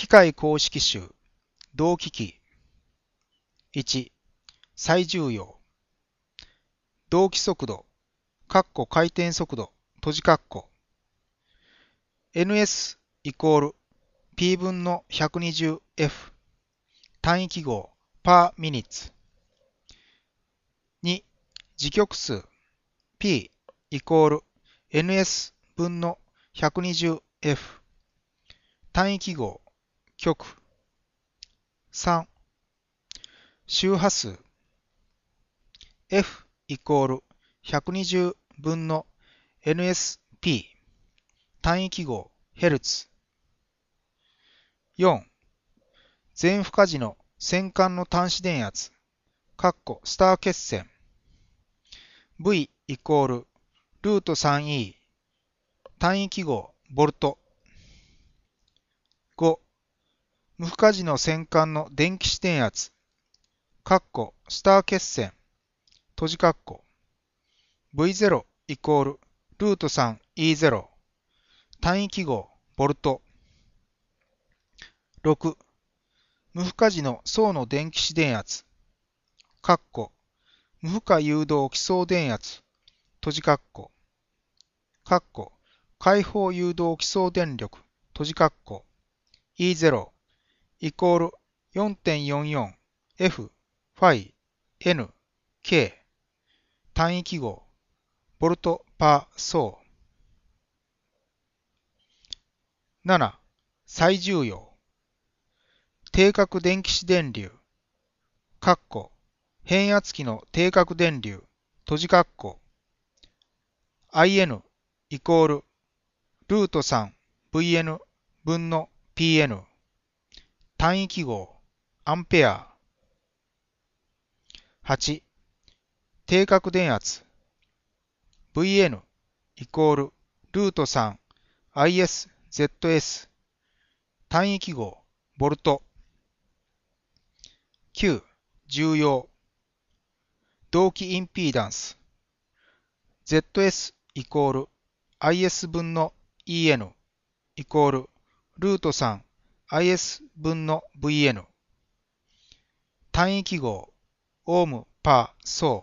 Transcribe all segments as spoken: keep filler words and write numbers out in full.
械公式集、同機器。いち、最重要。同期速度、括弧回転速度、閉じ括弧。エヌエス イコール P 分の ひゃくにじゅうエフ。単位記号 per minutes。に、時極数 P イコール エヌエス 分の ひゃくにじゅうエフ。単位記号極。さん、周波数 F イコールひゃくにじゅうぶんの エヌエスピー。単位記号ヘルツ。よん、全負荷時の線間の端子電圧、括弧スター決線。V イコールルート スリーイー。単位記号ボルト。ご、無負荷時の線間の電気子電圧、括弧スター決線、閉じ括弧。ブイゼロ イコールルート スリーイーゼロ。単位記号ボルト。ろく、無負荷時の層の電気子電圧、括弧無負荷誘導基礎電圧、閉じ括弧。括弧開放誘導基礎電力、閉じ括弧。イーゼロ イコール よんてんよんよんエフ ファイ エヌ ケー。単位記号ボルトパー層。なな、最重要。定格電気子電流、括弧変圧器の定格電流、閉じ括弧。アイエヌ イコールルート スリーブイエヌ 分の ピーエヌ。単位記号アンペア。はち、定格電圧 ブイエヌ イコールルート スリーアイエスゼットエス。単位記号ボルト。きゅう、重要。同期インピーダンス ゼットエス イコール アイエス 分の イーエヌ イコールルート スリーアイエス 分の ブイエヌ。単位記号オームパー層。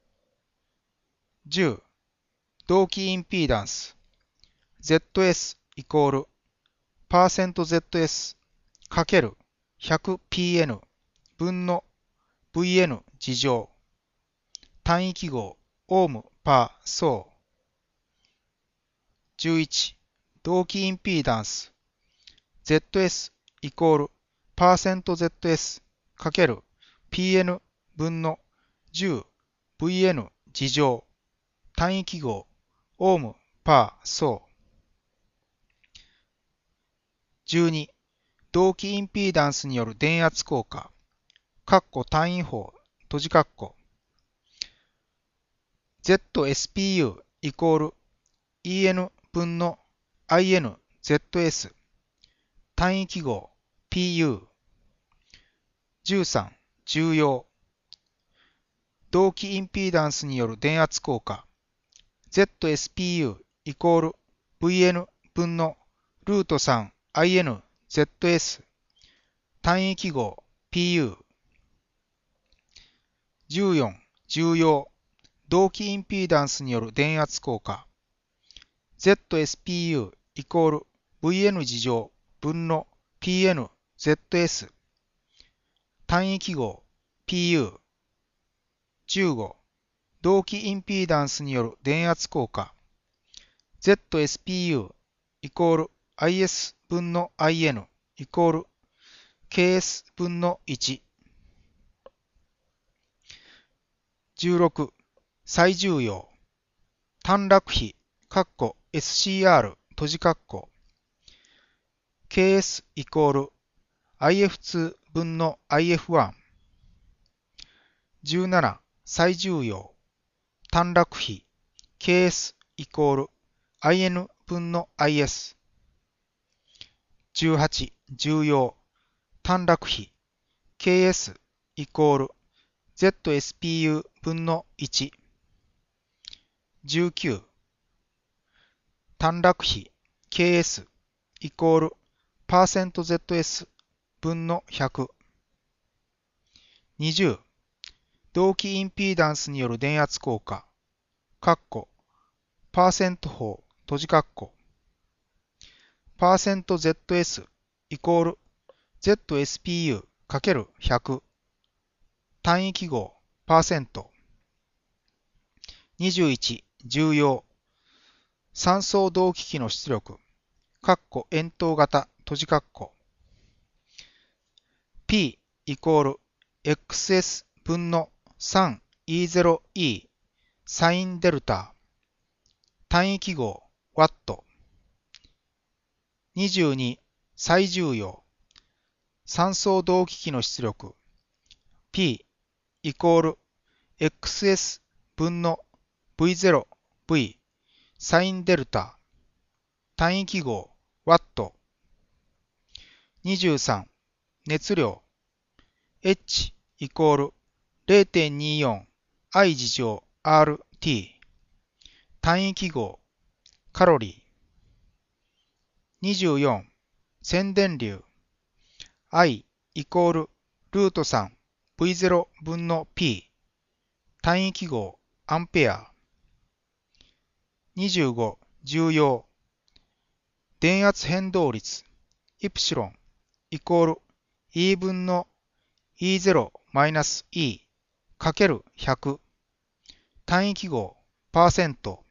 じゅう、同期インピーダンス ゼットエス イコールパーセント ゼットエス かける ひゃくピーエヌ 分の ブイエヌ 次乗。単位記号オームパー層。じゅういち、同期インピーダンス ゼットエス イコールパーセント ゼットエス かける ピーエヌ 分の じゅう ブイエヌ 次乗。単位記号オームパー層。じゅうに、同期インピーダンスによる電圧効果、括弧単位法、閉じ括弧。ゼットエスピーユー イコール イーエヌ 分の アイエヌゼットエス。単位記号 ピーユー。じゅうさん、重要。同期インピーダンスによる電圧効果、ゼットエスピーユー イコール ブイエヌ 分のルート スリーアイエヌゼットエス。単位記号 ピーユー。じゅうよん、重要。同期インピーダンスによる電圧効果、ゼットエスピーユー イコール ブイエヌ 次乗分の ピーエヌゼットエス。単位記号 ピーユー。じゅうご、同期インピーダンスによる電圧効果、ゼットエスピーユー イコール アイエス 分の アイエヌ イコール ケーエス 分のいち。じゅうろく、最重要。短絡比、括弧 エスシーアール 閉じ括弧。ケーエス イコール アイエフツー 分の アイエフワン。じゅうなな、最重要。短絡比 ケーエス イコール アイエヌ 分の アイエス。じゅうはち、重要。短絡比 ケーエス イコール ゼットエスピーユー 分のいち。じゅうきゅう、短絡比 ケーエス イコールパーセント ゼットエス分のひゃく。にじゅう、同期インピーダンスによる電圧効果、カッコ、パーセント法、閉じカッコ、パーセント ZS イコール ゼットエスピーユーかけるひゃく、単位記号、パーセント。にじゅういち、重要。三層同期機の出力、カッコ円筒型、閉じカッコ。P イコール エックスエス 分の スリーイーゼロイー サインデルタ。単位記号、ワット。にじゅうに、最重要。三層同期機の出力、P イコール エックスエス 分の ブイゼロブイ サインデルタ。単位記号、ワット。にじゅうさん、熱量、H イコール ゼロてんにじゅうよん I 事乗 アールティー。単位記号、カロリー。にじゅうよん、線電流、I イコールルートさん ブイゼロ 分の P。単位記号、アンペア。にじゅうご、重要。電圧変動率、イプシロンイコール E 分の イーゼロマイナスイー かけるひゃく。単位記号、パーセント。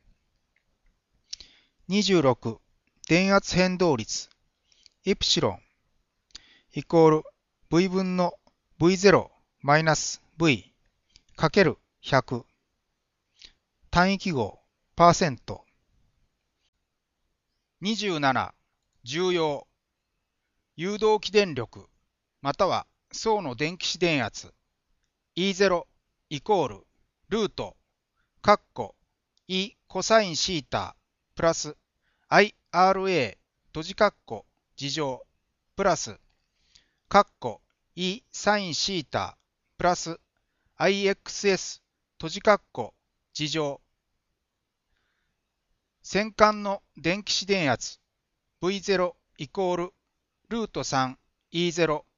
にじゅうろく、電圧変動率、イプシロンイコール V 分の ブイゼロマイナス V かけるひゃく。単位記号、パーセント。にじゅうなな、重要。誘導起電力、または層の電気子電圧、イーゼロ イコールルート、カッコ、E コサインシータ、プラス アイアールエー 閉じカッコ、事乗、プラス、カッコ、E サインシータ、プラス アイエックスエス 閉じカッコ、事乗。線管の電気子電圧 ブイゼロ イコールルートさん イーゼロ